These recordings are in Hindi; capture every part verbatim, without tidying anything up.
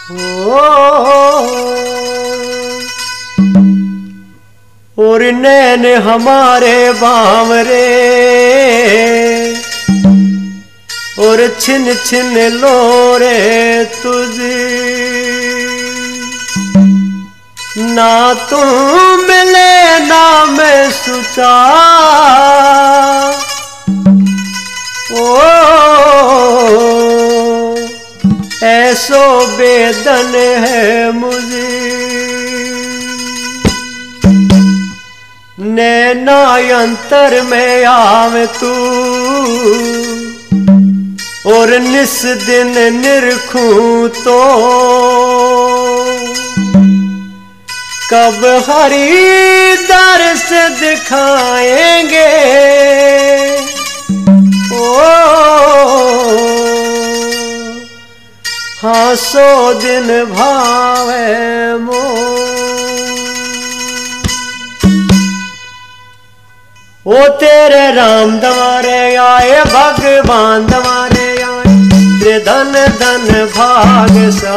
और नैन हमारे बावरे और छिन छिन लोरे तुझी ना तू मिले ना मैं सुचा ओ ऐसो बेदन है मुझे नैना अंतर में आवे तू और निस दिन निरखूं तो कब हरी दर्श दिखाएंगे ओ हाँ सो दिन भावे मो ओ तेरे राम द्वारे आए भगवान द्वारे आए तेरे धन धन भाग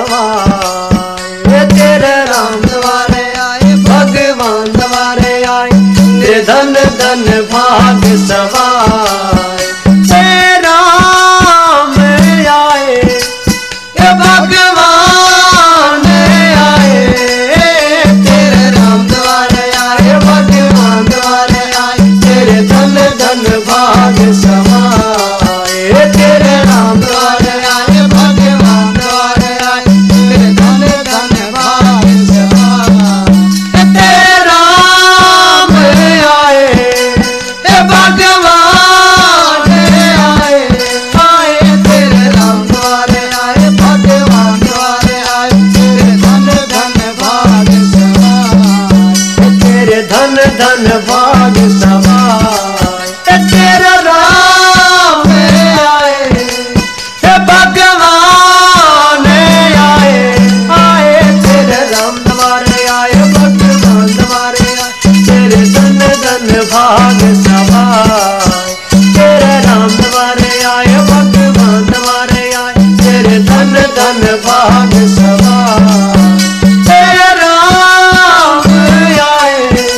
सवाए तेरे राम द्वारे आए भगवान द्वारे आए तेरे धन धन भाग सवाए तेरे राम आए ये भगवान आए तेरे राम द्वारे आए भगवान द्वारे आए तेरे धन धन भाग समाए तेरे राम द्वारे आए भगवान द्वारे आए तेरे धन धन भाग समाए तेरे राम आए हे भगवान आए आए तेरे राम द्वारे आए भगवान द्वारे आए तेरे धन धन भाग समाए तेरे धन धन भाग समाए तेरे राम आए हे भगवान आए आए तेरे राम द्वारे आए भगवान द्वारे आए तेरे धन धन भाग समाए तेरे राम द्वारे आए भगवान द्वारे आए तेरे धन धन भाग समाए तेरे राम आए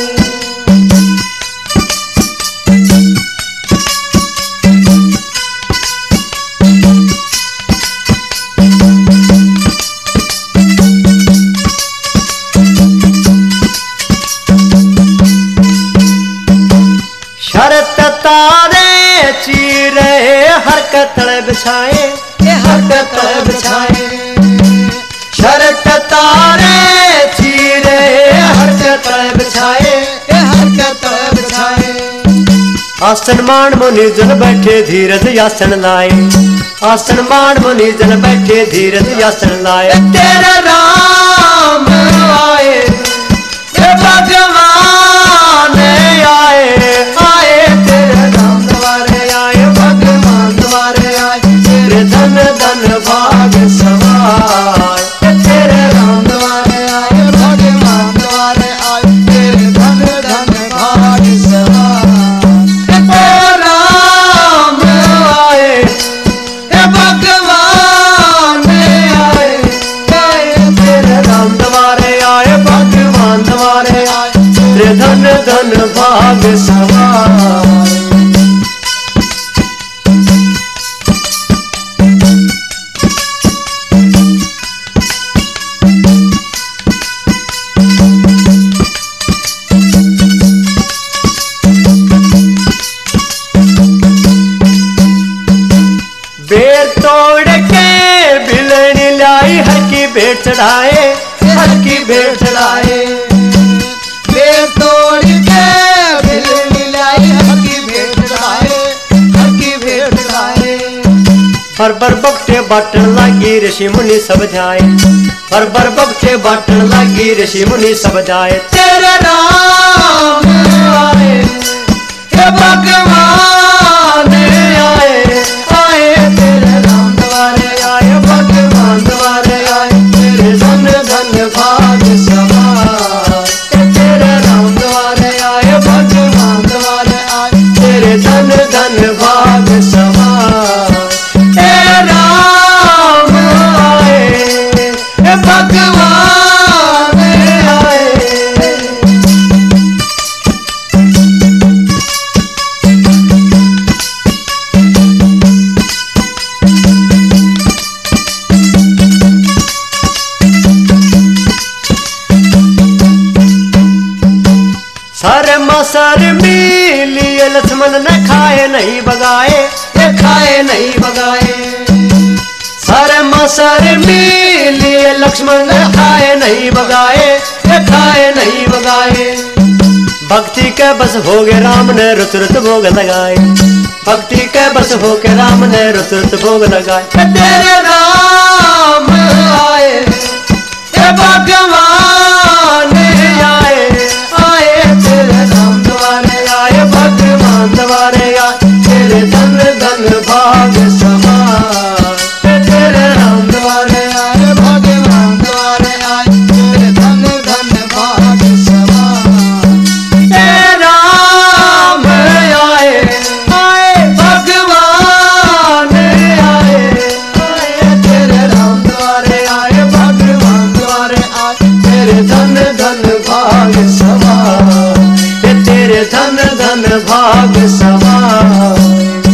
शरत तारे चीरे हरकत बिछाए हरकत बिछाए शरत तारे चीरे हरकत बिछाए हरकत बिछाए आसन मान मुनि जन बैठे धीरज आसन लाए आसन मान मुनि जन बैठे धीरज आसन लाए तेरे राम आए हे भगवान आए आए तेरे राम द्वारे आए भगवान द्वारे आए तेरे धन धन भाग समाए तेरे राम द्वारे आए भगवान द्वारे आए तेरे धन धन भाग समाए तेरे राम आए हे भगवान आए आए तेरे राम द्वारे आए भगवान द्वारे आए तेरे धन धन भाग समाए बेर तोड़ के बिलन लाई हर की भेंट चढ़ाए हर की भेंट चढ़ाए बेर तोड़ के बिलन लाई हर की भेंट चढ़ाए हर की भेंट चढ़ाए हर बर बकटे बाटन लागी ऋषि मुनि सब जाए हर बर बकटे बाटन लागी ऋषि मुनि सब जाए तेरे राम आए हे भगवान आए आए तेरे राम द्वारे आए भगवान द्वारे आए तेरे धन धन भाग समाए तेरे राम द्वारे आए भगवान द्वारे आए तेरे धन धन भाग समाए तेरे राम आए मसर मिलिए लक्ष्मण ने खाए नहीं बगाए, ये खाए नहीं बगाए। सर मसर मिलिए लक्ष्मण ने खाए नहीं बगाए, ये खाए नहीं बगाए। भक्ति के बस हो गए राम ने रुत रुत भोग लगाए, भक्ति के बस हो के राम ने रुत रुत भोग लगाए। तेरे राम आए, ये भगवान आए, आए तेरे राम द्वारे आए, भगवान द्वारे आए। तेरे धन धन भाग समान, तेरे राम द्वारे आए, भगवान द्वारे आए। तेरे धन धन भाग समान, तेरे राम आए, आए भगवान आए, आए तेरे राम द्वारे आए, भगवान द्वारे आए। तेरे धन धन भाग समान, तेरे धन धन भाग समान।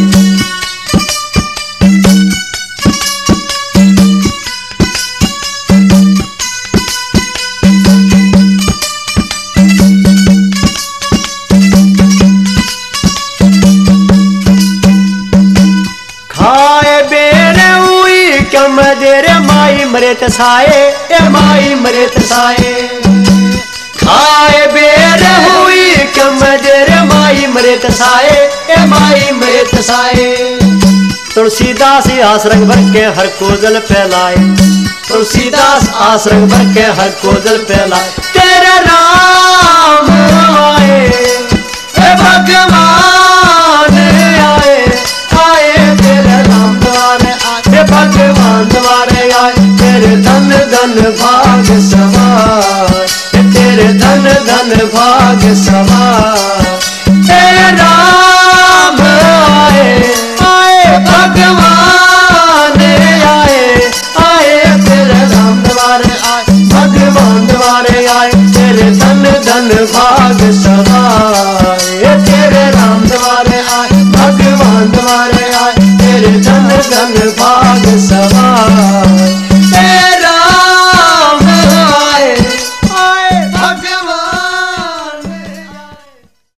खाए बेरे हुई कम देरे माई मरे तसाए, ए माई मरे तसाए। खाए बेरे हुई कम देरे माई मरे तसाए, ए माई मरे तसाए। तुलसीदास आसरंग भर के हर को जल फैलाए, तुलसीदास आसरंग भर के हर को जल फैलाए। तेरे राम आए, ए भगवान आए, आए तेरे राम द्वारे आए, भगवान द्वारे आए। तेरे धन धन भाग समान, तेरे धन धन भाग समान। तेरे राम आए, आए भगवान आए, आए तेरे राम द्वारे आए, भगवान द्वारे आए। तेरे धन धन भाग समान, तेरे राम द्वारे आए, भगवान द्वारे आए। तेरे धन धन भाग समान।